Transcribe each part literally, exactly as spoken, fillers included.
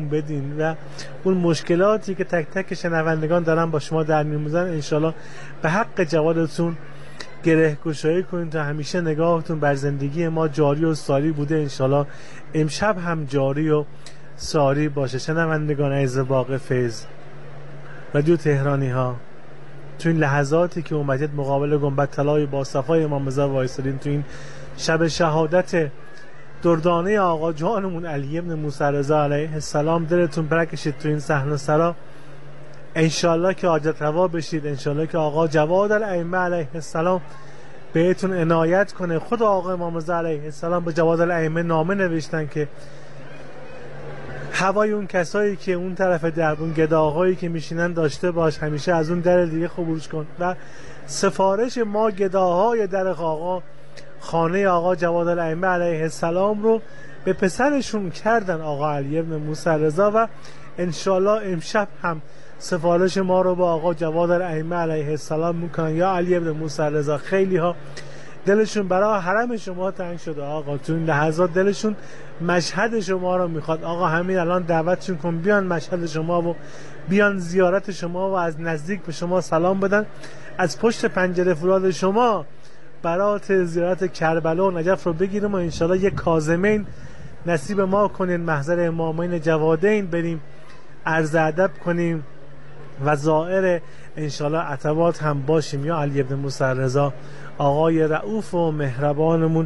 بدین و اون مشکلاتی که تک تک شنوندگان دارن با شما در می‌آمیزن انشالله به حق جوادتون گره گشایی کنین تا همیشه نگاهتون بر زندگی ما جاری و ساری بوده. انشالله امشب هم جاری و ساری باشه. شنوندگان عزیز باغ فیض رادیو تهرانی ها، تو این لحظاتی که اومدید مقابل گنبد طلای با صفای امام رضا وایسادین، تو این شب شهادت دردانه آقا جانمون علی ابن موسی رضا علیه السلام، دلتون برکشید تو این صحنه سرا. انشالله که حاجت روا بشید، انشالله که آقا جواد الائمه علیه السلام بهتون عنایت کنه. خود آقا امام رضا علیه السلام به جواد الائمه نامه نوشتن که هوای اون کسایی که اون طرف در اون گداهایی که میشینن داشته باش، همیشه از اون در دیگه خروج کن. و سفارش ما گداهای در آقا خانه آقا جواد الائمه علیه السلام رو به پسرشون کردن آقا علی ابن موسی رضا و انشالله امشب هم سفارش ما رو با آقا جواد الائمه علیه السلام میکنن. یا علی ابن موسی رضا، خیلی ها دلشون برای حرم شما تنگ شده آقا، تو این لحظات دلشون مشهد شما رو میخواد آقا. همین الان دعوتشون کن بیان مشهد شما و بیان زیارت شما و از نزدیک به شما سلام بدن. از پشت پنجره فراد شما برات زیارت کربلا و نجف رو بگیریم و انشالله یک کاظمین نصیب ما کنین، محضر امامین جوادین بریم عرض ادب کنیم و زائر انشالله عتبات هم باشیم. یا علی ابن موسی رضا، آقای رؤوف و مهربانمون،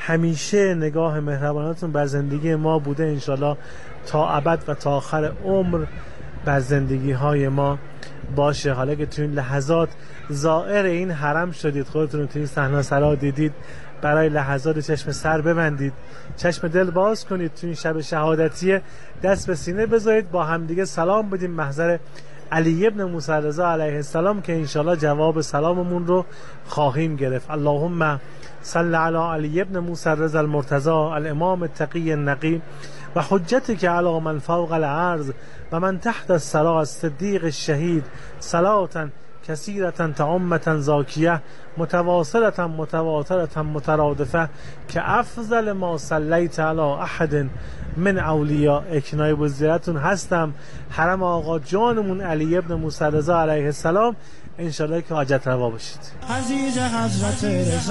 همیشه نگاه مهرباناتون بر زندگی ما بوده. انشالله تا ابد و تا آخر عمر بر زندگی های ما باشه. حالا که تو این لحظات زائر این حرم شدید، خودتون تو این صحنه سرا دیدید، برای لحظات چشم سر ببندید، چشم دل باز کنید، تو این شب شهادتی دست به سینه بذارید، با همدیگه سلام بدیم محضر علی ابن موسی رضا علیه السلام که انشالله جواب سلاممون رو خواهیم گرفت. اللهم صل علی علی ابن موسی رضا المرتضی الامام التقی النقی و حجتک علی من فوق الارض و من تحت الثری الصدیق الشهید صلاة کثیرة تعمة زاکیه متواصلة متواترة مترادفه که افضل ما صلیت علی احد من اولیاء. اکنای بزیرتون هستم حرم آقا جانمون علی ابن موسی رضا علیه السلام، انشالله که حاجت روا بشید. عزیز حضرت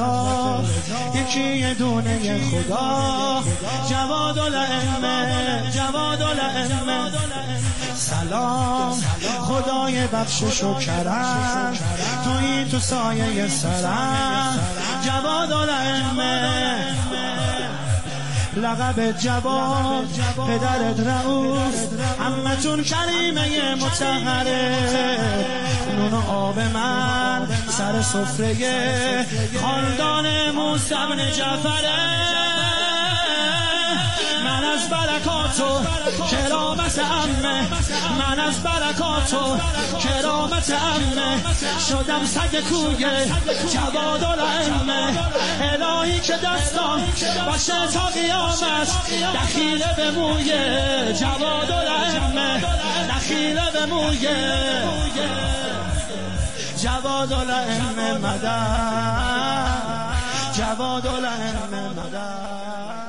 رضا یکی دونه خدا، جواد الائمه جواد الائمه سلام، خدای بخشش و کرم تویی تو سایه سرم. جواد الائمه لقب جواد، پدرت رؤوف، عمتون کریمه مطهره، نون و آب من سر سفره خاندان موسی بن جعفره. من از برکات و کرامت عمه، من از برکات و کرامت عمه شدم سگ کوی جواد الائمه. الهی که دستان باشه تا قیامت دخیله به موی جواد الائمه، دخیله به موی جواد الائمه مدد، جواد الائمه مدد.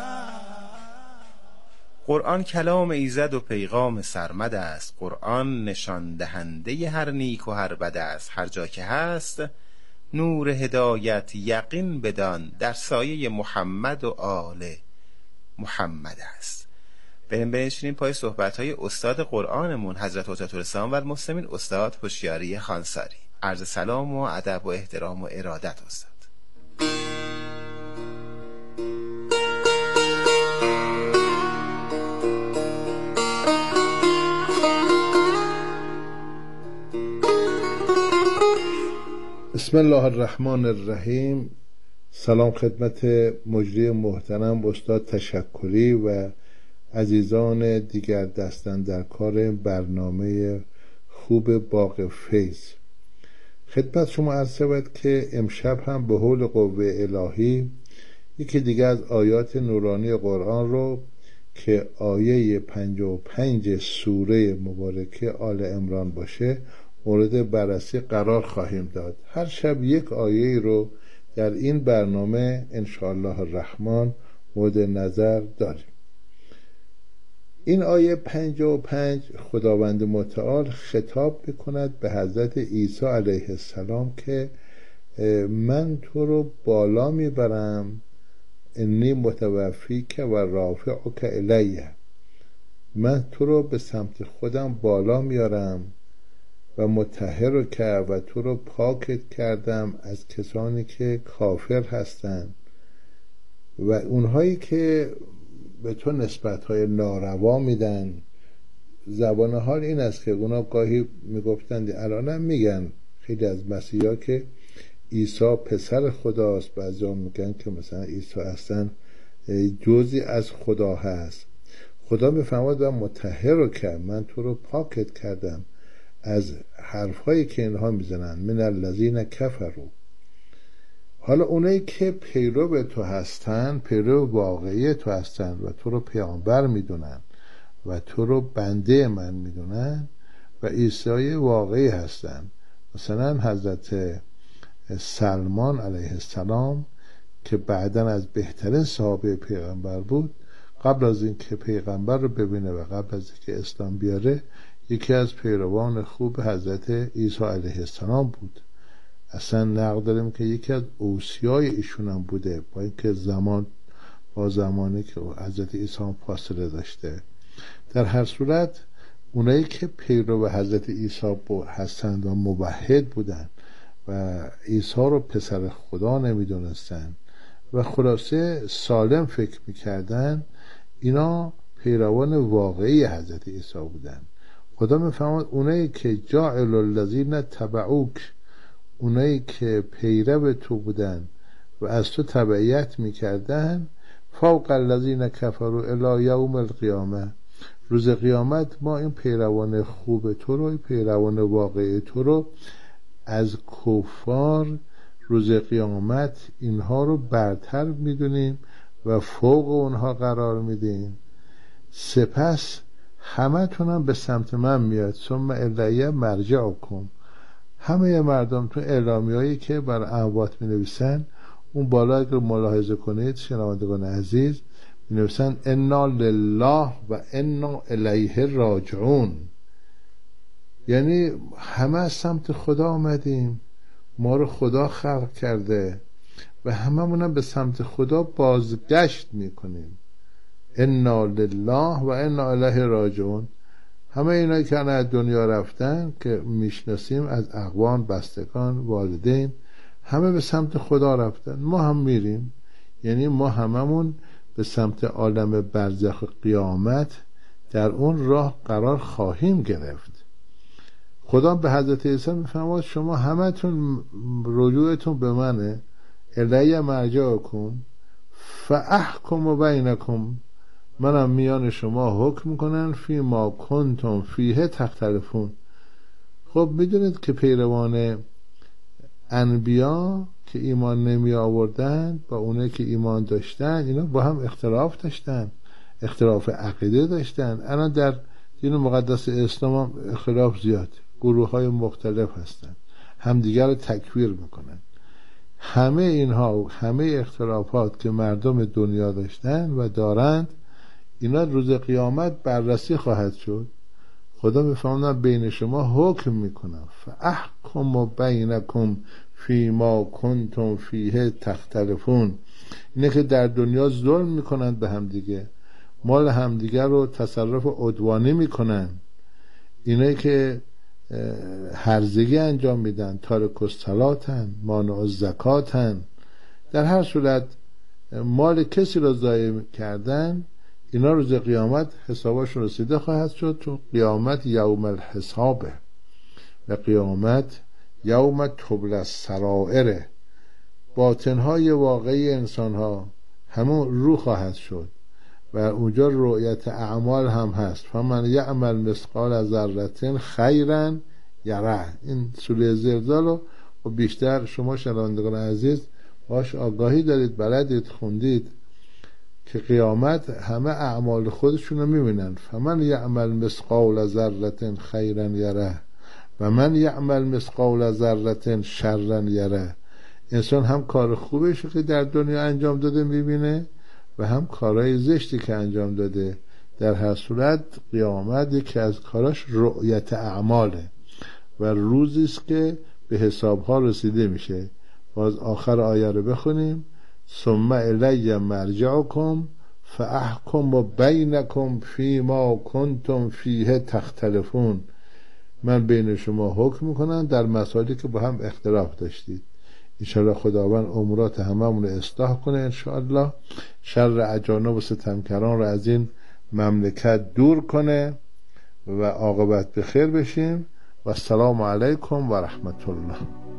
قرآن کلام ایزد و پیغام سرمد است. قرآن نشان دهنده هر نیک و هر بد است. هر جا که هست نور هدایت یقین بدان، در سایه محمد و آل محمد است. بریم بنشینیم پای صحبت‌های استاد قرآنمون حضرت حجت الاسلام و المسلمین استاد هوشیاری خانساری. عرض سلام و ادب و احترام و ارادت استاد. بسم الله الرحمن الرحیم. سلام خدمت مجری محترم استاد تشکری و عزیزان دیگر دستن در کار برنامه خوب باغ فیض. خدمت شما عرض شود که امشب هم به حول قوه الهی یکی دیگر از آیات نورانی قرآن رو که آیه پنجاه و پنج سوره مبارکه آل عمران باشه مورد بررسی قرار خواهیم داد. هر شب یک آیه رو در این برنامه انشاءالله الرحمن مورد نظر داریم. این آیه پنجاه و پنج خداوند متعال خطاب میکند به حضرت عیسی علیه السلام که من تو رو بالا میبرم، انی متوفیک و رافعک الیه، من تو رو به سمت خودم بالا میارم و مطهرک و تو رو پاکت کردم از کسانی که کافر هستند و اونهایی که به تو نسبت‌های ناروا میدن. زبان حال این است که اونا گاهی میگفتند، الان هم میگن خیلی از مسیحا که عیسی پسر خداست، بعضیا میگن که مثلا عیسی اصلا جزئی از خدا هست. خدا میفرماد و مطهرک، من تو رو پاکت کردم از حرفایی که اینها میزنن، من الذین کفروا. حالا اونایی که پیرو تو هستن، پیرو واقعی تو هستن و تو رو پیامبر میدونن و تو رو بنده من میدونن و عیسی واقعی هستن. مثلا حضرت سلمان علیه السلام که بعداً از بهترین صحابه پیغمبر بود، قبل از این که پیغمبر رو ببینه و قبل از این که اسلام بیاره، یکی از پیروان خوب حضرت عیسی علیه السلام بود. اصلا نقل داریم که یکی از اوصیای ایشون هم بوده، با اینکه زمان با زمانی که حضرت عیسی هم فاصله داشته. در هر صورت اونایی که پیرو حضرت عیسی هستند و موحد بودن و عیسی رو پسر خدا نمیدونستن و خلاصه سالم فکر میکردن، اینا پیروان واقعی حضرت عیسی بودن. خدا میفهمد اونایی که جاعل الذین تبعوک، اونایی که پیرو تو بودن و از تو تبعیت میکردن، فوق الذین کفروا الی یوم القیامه، روز قیامت ما این پیروان خوب تو رو، پیروان واقعی تو رو از کفار روز قیامت اینها رو برتر میدونیم و فوق اونها قرار میدیم. سپس همه تونم به سمت من میاد، ثم الی مرجعکم، همه مردم تو اعلامی هایی که بر اموات می نویسن، اون بالا اگر ملاحظه کنید شنوندگان عزیز، می نویسن انا لله و انا الیه راجعون، یعنی همه از سمت خدا آمدیم، ما رو خدا خلق کرده و هممونم به سمت خدا بازگشت می کنیم. انا لله و انا الیه راجعون. همه اینایی که از دنیا رفتن که میشناسیم از اقوام، بستگان، والدین، همه به سمت خدا رفتن، ما هم میریم. یعنی ما هممون به سمت عالم برزخ قیامت در اون راه قرار خواهیم گرفت. خدا به حضرت عیسی میفرماد شما همتون رجوعتون به منه، الی مرجعکم فاحکم بینکم، منم میان شما حکم کنن فی ما کنتم فیه تختلفون. خب میدونید که پیروان انبیا که ایمان نمی آوردن با اونه که ایمان داشتن، اینا با هم اختلاف داشتن، اختلاف عقیده داشتن. الان در دین مقدس اسلام هم اختلاف زیاد، گروه های مختلف هستن، همدیگر رو تکفیر میکنن. همه اینها، همه اختلافات که مردم دنیا داشتن و دارند، اینا روز قیامت بررسی خواهد شد. خدا میفهمن بین شما حکم میکنم، فاحکم بینکم فی ما کنتم فیه تختلفون. اینه که در دنیا ظلم میکنن به همدیگه، مال همدیگه رو تصرف عدوانی میکنن، اینه که هرزگی انجام میدن، تارک الصلاتن، مانع الزکاتن، در هر صورت مال کسی رو ضایع کردن. اینا روز قیامت حسابشون رسیده خواهد شد، چون قیامت یوم الحسابه و قیامت یوم تبلی السرائر، باطنهای واقعی انسانها همون رو خواهد شد و اونجا رؤیت اعمال هم هست. فمن یعمل مثقال ذره خیرا یره. این سوره زلزال رو بیشتر شما شنوندگان عزیز باش آگاهی دارید، بلدید، خوندید که قیامت همه اعمال خودشون رو میبینن. فمن یعمل مثقال ذره خیرا یره و من یعمل مثقال ذره شرا یره. انسان هم کار خوبش که در دنیا انجام داده میبینه و هم کارهای زشتی که انجام داده در هر صورت قیامت یکی از کاراش رؤیت اعماله و روزی است که به حسابها رسیده میشه. باز آخر آیه رو بخونیم: ثم الی مرجعکم فاحکم بینکم فیما کنتم فیه تختلفون. من بین شما حکم میکنم در مسائلی که با هم اختلاف داشتید. انشاءالله خداوند امورات هممون رو اصلاح کنه انشاءالله، شر اجانب و ستمکران رو از این مملکت دور کنه و عاقبت بخیر بشیم. و السلام علیکم و رحمت الله.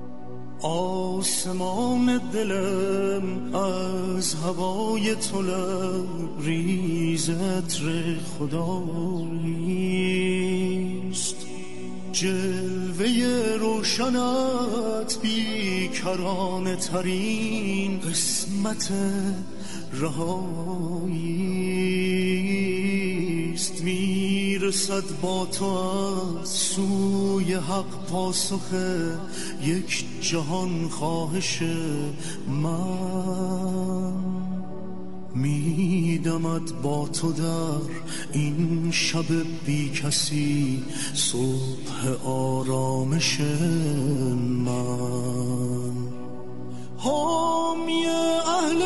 آسمان دلم از هوای تو لبریز عطر خداییست، جلوه روشنت بیکرانه ترین قسمت رهاییست. میرسد با تو از سوی حق پاسخ یک جهان خواهش من، میدمد با تو در این شب بی کسی صبح آرامش من. حامی اهل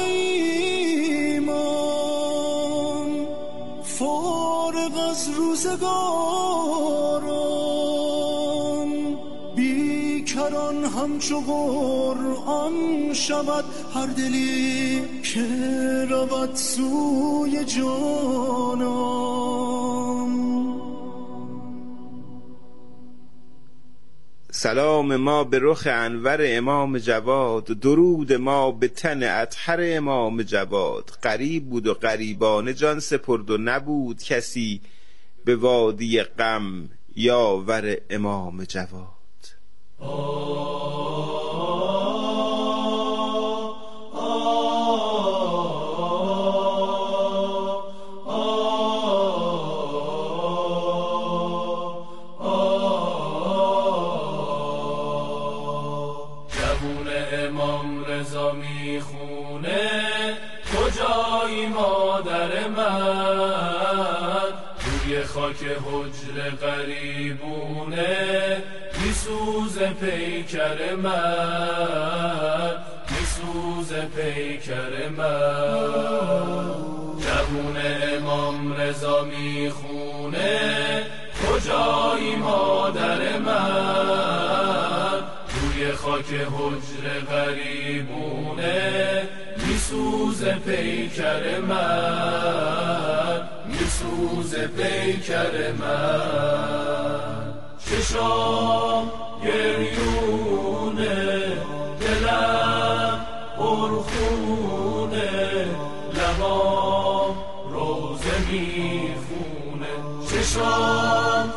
ایمان فارغ از روزگاران، بیکران همچو قرآن شود هر دلی که رود سوی جانان. سلام ما به رخ انور امام جواد، درود ما به تن اطهر امام جواد. غریب بود و غریبانه جان سپرد و نبود کسی به وادی غم یاور امام جواد. خاک حجر غریبونه میسوز پیکر من، میسوز پیکر من. جوون امام رضا میخونه کجایی مادر من، روی خاک حجر غریبونه میسوز پیکر من، میسوز پیکر من. چشام گریونه دلم پرخونه، لبام روزه میخونه. چشام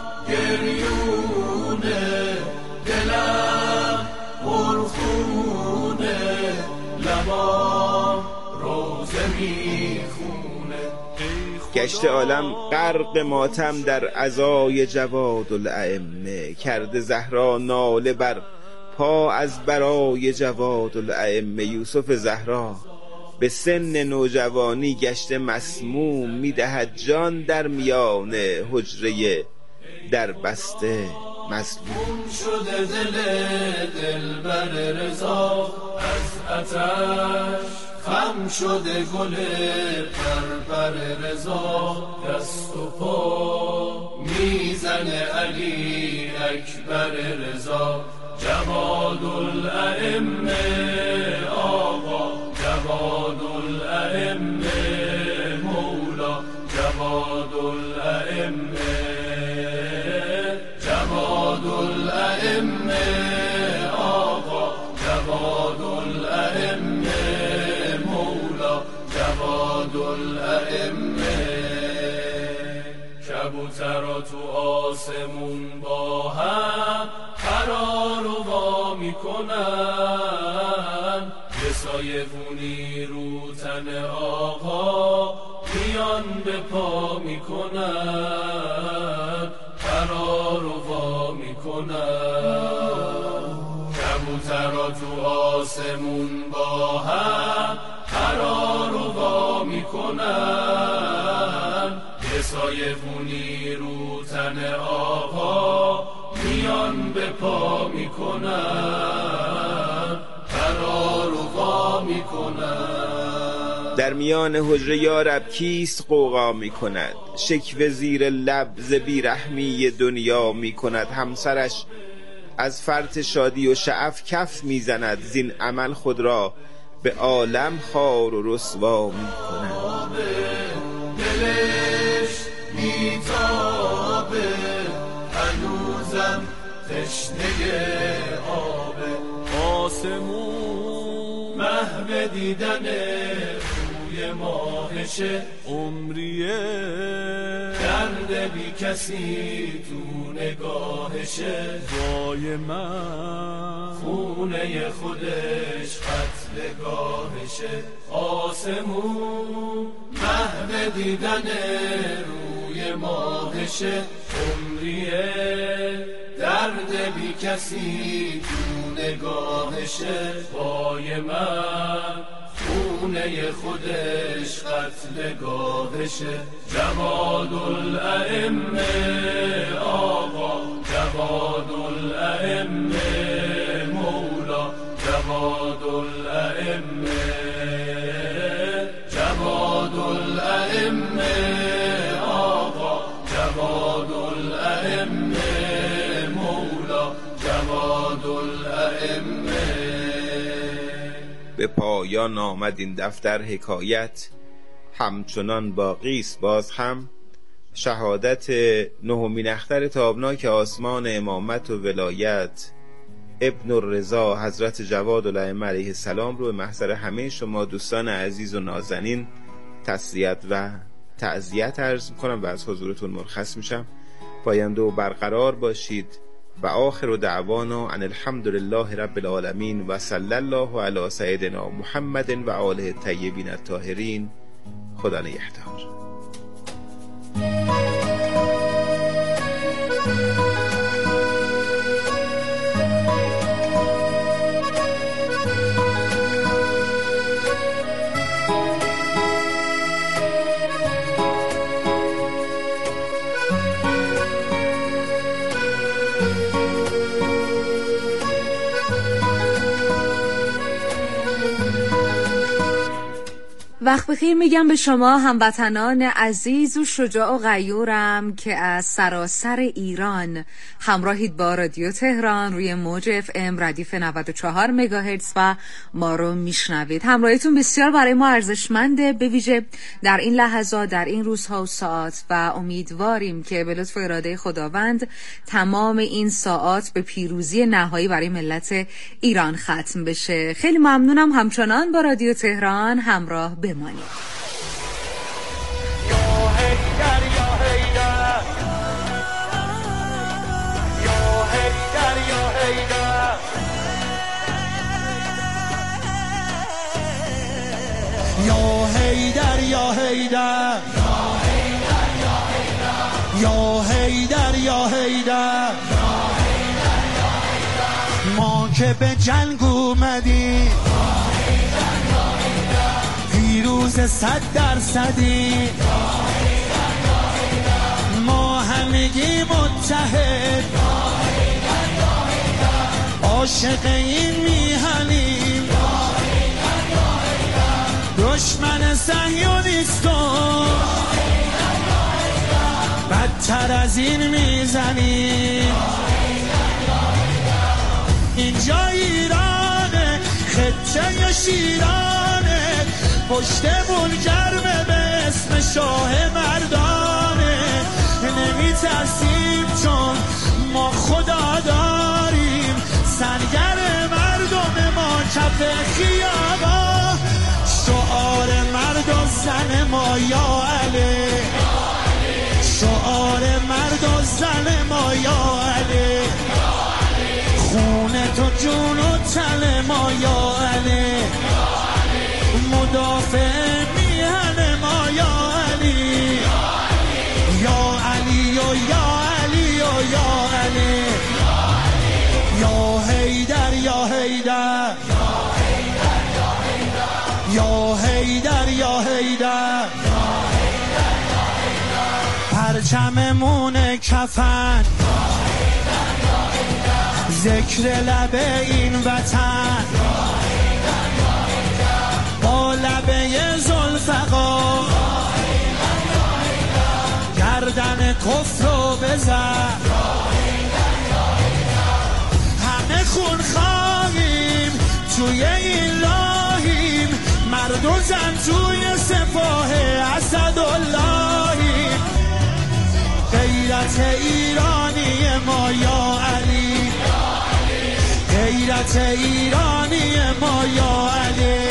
گریونه دلم پرخونه، لبام روزه میخونه. گشت عالم غرق ماتم در عزای جواد الائمه، کرده زهرا ناله بر پا از برای جواد الائمه. یوسف زهرا به سن نوجوانی گشته مسموم، میدهد جان در میان حجره در بسته مظلوم. شده دل دل بر رضا از آتش، خم شده گل پر پر رضا. دست و پا میزنه علی اکبر رضا. جواد الائمه آقا، جواد الائمه مولا، جواد الائمه، جواد الائمه آقا، جواد الائمه مولا، جواد الائمه. کبوترا تو آسمون با هم قرار و وا میکنن، یه سایه بونی رو تن آقا میان به پا میکنن، قرار و وا میکنن. کبوترا تو آسمون با هم قرار و وا میکنن، یه یه سایبونی رو تن آقا میان به پا میکنن، قرار و وا میکنن. در میان حجره یارب کیست قوقا می کند، شکوه زیر لب ز بیرحمی دنیا می کند. همسرش از فرط شادی و شعف کف می زند، زین عمل خود را به عالم خوار و رسوا می کند. دلش میتابه هنوزم تشنه آبه، آسمون محو دیدن روی ماهشه، عمریه درد بی کسی تو نگاهشه. جای من خونه خودش قتلگاهشه، آسمون محو دیدن روی ماهشه، عمریه درد بی کسی تو نگاهشه. وای من خونه خودش قتلگاهشه. جواد الائمه آقا، جواد الائمه مولا، جواد الائمه، جواد الائمه آقا، جواد الائمه مولا، جواد الائمه. به پایان آمد این دفتر حکایت، همچنان باقی است باز هم شهادت نهمین اختر تابناک آسمان امامت و ولایت ابن الرضا حضرت جواد الائمه علیه السلام رو به محضر همه شما دوستان عزیز و نازنین تسلیت و تعزیت عرض میکنم و از حضورتون مرخص میشم. پاینده و برقرار باشید و آخر دعوانا ان الحمد لله رب العالمین و صلی الله علی سیدنا محمد و آله الطیبین الطاهرین. خدا نگهدار. وقت بخیر میگم به شما هموطنان عزیز و شجاع و غیورم که از سراسر ایران همراهید با رادیو تهران روی موج اف ام ردیف نود و چهار مگاهرتز و ما رو میشنوید. همراهیتون بسیار برای ما ارزشمنده، به ویژه در این لحظات، در این روزها و ساعات، و امیدواریم که به لطف و اراده خداوند تمام این ساعات به پیروزی نهایی برای ملت ایران ختم بشه. خیلی ممنونم همچنان با رادیو تهران همراه بمانید. یا حیدر یا حیدر یا حیدر یا حیدر، ما که به جنگ اومدیم پیروز صد درصدی، ما همگی متحد عاشق این میهنیم، دشمن صهیونیستو بدتر از این میزنیم. اینجا ایرانه، خطه شیرانه، پشتمون گرمه به اسم شاه مردانه، نمی ترسیم چون ما خدا داریم، سرگر مردم ما کف خیابا، شعار مرد و زن ما یا علی، شعار مرد و زن ما یا علی، خون تو جون و تن ما یا علی، مدافع میهن ما یا علی، یا علی و یا علی و یا علی، یا حیدر یا حیدر یا حیدر یا حیدر پرچممون کفن، ذکر لب این وطن، با لبه زلفقار گردن کفر رو بزن. همه خون خواهیم توی این راهیم، مرد و زن توی سپاه اسداللهیم. غیرت ایرانی ما یا علی، غیرت ایرانی ما یا علی،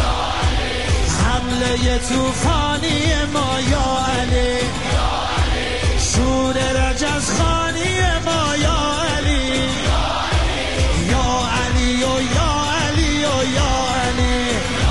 حمله توفانی ما یا علی، شور رجزخانی ما یا علی، یا علی و یا علی و یا علی.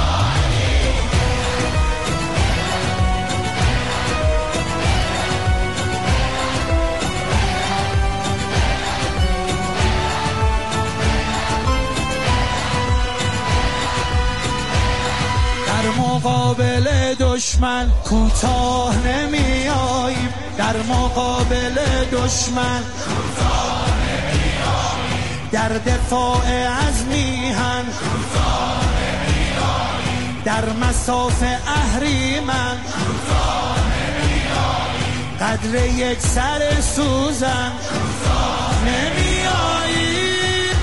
در مقابل دشمن کوتاه نمی آییم، در مقابل دشمن کوتاه نمی آییم، در دفاع از میهن کوتاه نمی آییم، در مساف اهریمن کوتاه نمی آییم، قدر یک سر سوزن کوتاه نمی آییم.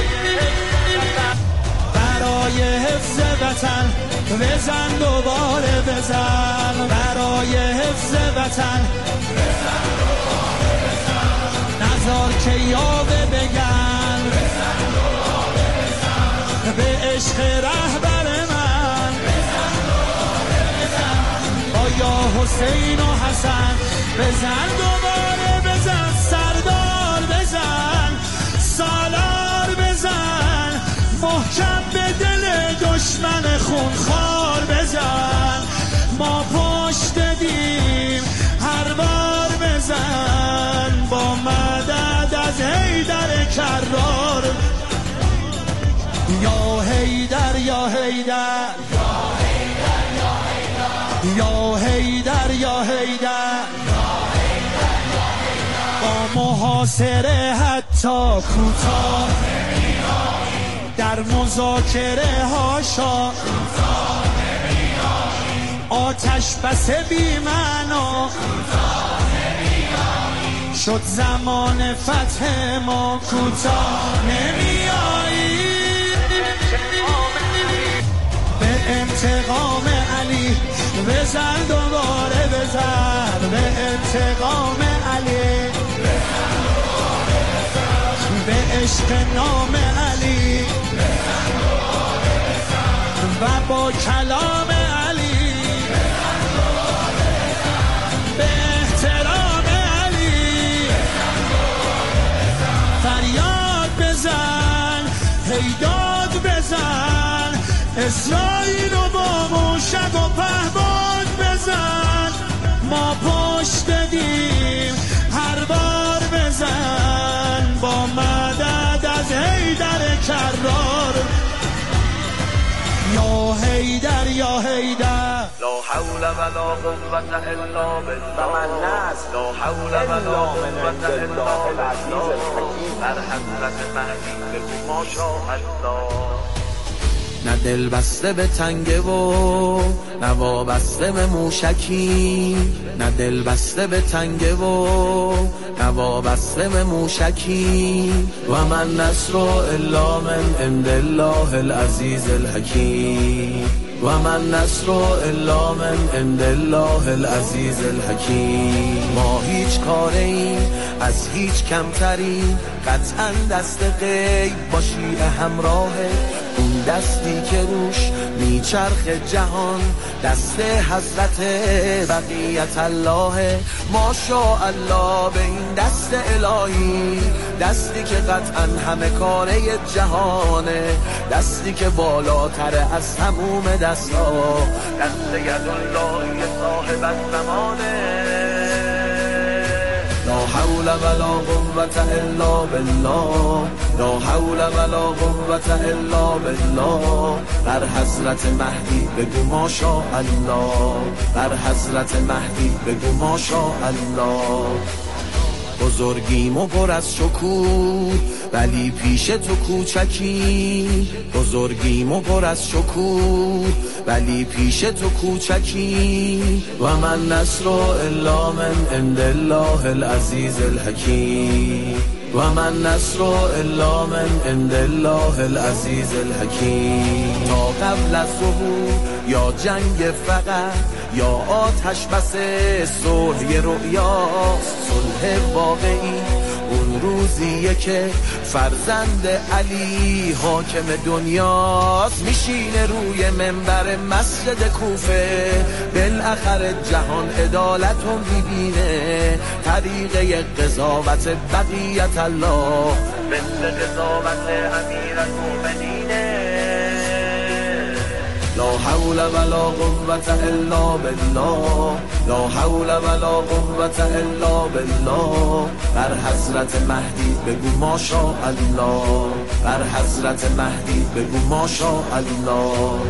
برای حفظ وطن بزن دوباره بزن، برای حفظ وطن بزن دوباره بزن، نذار که یاوه بگن بزن دوباره بزن، به عشق رهبر من بزن دوباره بزن، با یا حسین و حسن بزن دوباره بزن، سردار بزن، سالار بزن، محکم به دل دشمن خونخوار بزن. ما پشت دیم هر بار بزن، با مدد از حیدر کرار. یا حیدر یا حیدر یا حیدر یا حیدر، با محاصره حتی کوتاه در مذاکره هاشا آتش بس بی معنا شد، زمان فتح ما کوتاه نمی آییم. به انتقام علی بزن دوباره بزن، به انتقام علی به عشق نام علی و با کلام علی به احترام علی فریاد بزن، هیداد بزن، اسرائیل و با موشک و پهباد بزن. ما پشت دیم هر بار بزن، با مدد از حیدر کرار. یا حیدر یا حیدر، لا حول ولا قوة الا بالله، لا حول ولا قوة الا بالله، بر حضرت مهدی بگو ماشاءالله. نه دل بسته به تنگه و نه وابسته به موشکی، نه دل بسته به تنگه و نه وابسته به موشکی. و من نصر الا من عند الله العزیز الحکیم، و من نصر الا من عند الله العزیز الحکیم. ما هیچ کاری از هیچ کمترین، قطعا دست غیب با شیعه همراهه، اون دستی که روش میچرخ جهان، دست حضرت بقیت الله. ماشاءالله به این دست الهی، دستی که قطعا همه کاره جهانه، دستی که بالاتر از تموم دستا، دست یداللهی صاحب الزمانه. لا حول ولا قوة الا بالله لا حول ولا قوة الا بالله بر حضرت مهدی بگو ماشاء الله بر حضرت مهدی بگو ماشاء الله بزرگیم و پر از شکوه ولی پیش تو کوچکی بزرگیم و پر از شکوه ولی پیش تو کوچکی و من نصر الا من عند الله العزیز الحکیم و من نصر الا من عند الله العزیز الحکیم تا قبل از ظهور یا جنگ فقط یا آتش بس صلح رؤیاست صلح واقعی اون روزیه که فرزند علی حاکم دنیاست میشینه روی منبر مسجد کوفه بالاخره جهان عدالتو میبینه طریقه قضاوت بقیت الله مثل قضاوت امیرالمومنینه لا حول ولا قوة الا بالله لا حول ولا قوة الا بالله بر حضرت مهدی بگو ماشاء الله بر حضرت مهدی بگو ماشاء الله.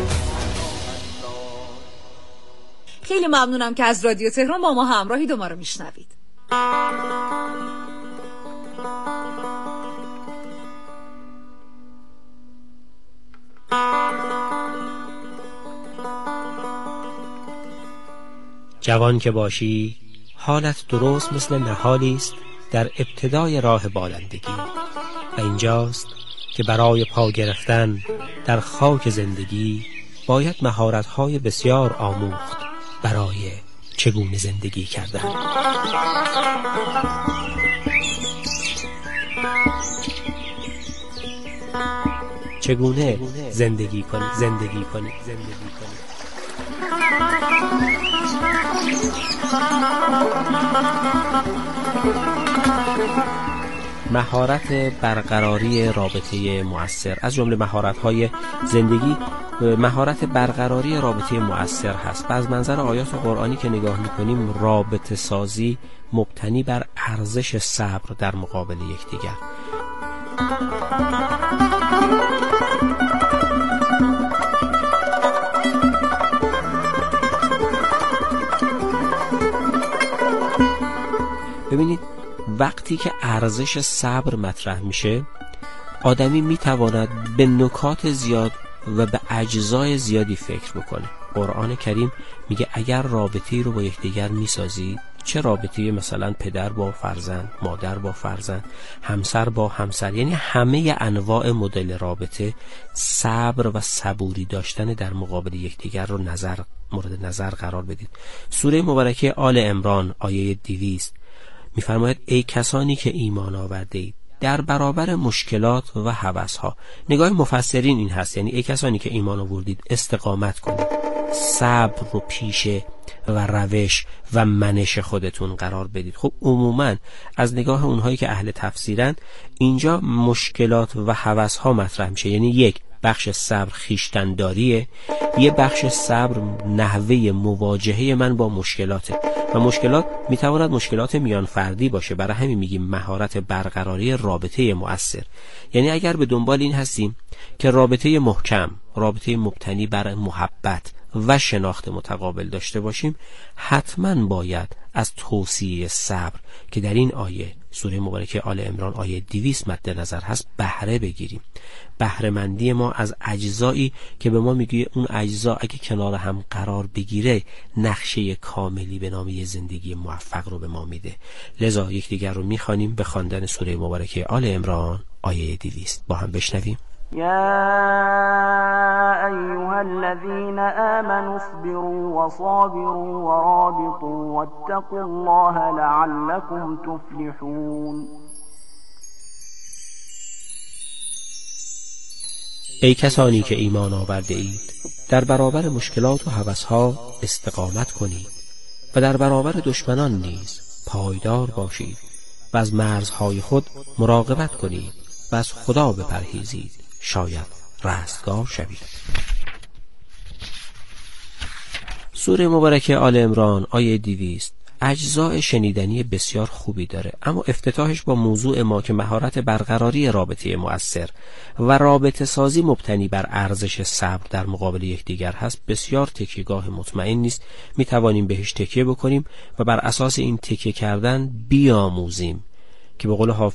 خیلی ممنونم که از رادیو تهران با ما همراهید و ما رو میشنوید. جوان که باشی حالت درست مثل نهالی است در ابتدای راه بالندگی و اینجاست که برای پا گرفتن در خاک زندگی باید مهارت‌های بسیار آموخت برای چگونه زندگی کردن. چگونه زندگی کنی زندگی کنی زندگی کنی مهارت برقراری رابطه مؤثر از جمله مهارت‌های زندگی مهارت برقراری رابطه مؤثر هست و از منظر آیات قرآنی که نگاه می‌کنیم رابطه سازی مبتنی بر ارزش صبر در مقابل یکدیگر. ببینید وقتی که ارزش صبر مطرح میشه آدمی میتواند به نکات زیاد و به اجزای زیادی فکر بکنه. قرآن کریم میگه اگر رابطه‌ای رو با یکدیگر میسازید، چه رابطه‌ای مثلا پدر با فرزند، مادر با فرزند، همسر با همسر، یعنی همه انواع مدل رابطه، صبر و صبوری داشتن در مقابل یکدیگر رو نظر مورد نظر قرار بدید. سوره مبارکه آل عمران آیه دویست می‌فرماید ای کسانی که ایمان آورده اید در برابر مشکلات و هوس‌ها. نگاه مفسرین این هست، یعنی ای کسانی که ایمان آوردید استقامت کنید، صبر رو پیشه و روش و منش خودتون قرار بدید. خب عموما از نگاه اونهایی که اهل تفسیرن اینجا مشکلات و هوس‌ها مطرح میشه، یعنی یک بخش صبر خیشتنداریه، یه بخش صبر نحوه مواجهه من با مشکلاته و مشکلات میتواند مشکلات میان فردی باشه. برای همین میگیم مهارت برقراری رابطه مؤثر، یعنی اگر به دنبال این هستیم که رابطه محکم، رابطه مبتنی بر محبت و شناخت متقابل داشته باشیم، حتما باید از توصیه صبر که در این آیه سوره مبارکه آل عمران آیه دویست مد نظر هست بهره بگیریم. بهره مندی ما از اجزایی که به ما میگه اون اجزا اگه کنار هم قرار بگیره نقشه کاملی به نام زندگی موفق رو به ما میده. لذا یکدیگر رو میخوانیم به خواندن سوره مبارکه آل عمران آیه دویست با هم بشنویم. يا أيها الذين آمنوا اصبروا وصابروا ورابطوا واتقوا الله لعلكم تفلحون. ای کسانی که ایمان آورده اید در برابر مشکلات و هوس‌ها استقامت کنید و در برابر دشمنان نیز پایدار باشید و از مرزهای خود مراقبت کنید و از خدا بپرهیزید، شاید رستگار شوید. سوره مبارکه آل عمران آیه دویست اجزای شنیدنی بسیار خوبی داره، اما افتتاحش با موضوع ما که مهارت برقراری رابطه مؤثر و رابطه سازی مبتنی بر ارزش صبر در مقابل یکدیگر هست بسیار تکیهگاه مطمئن نیست. می توانیم بهش تکیه بکنیم و بر اساس این تکیه کردن بیاموزیم که به قول حافظ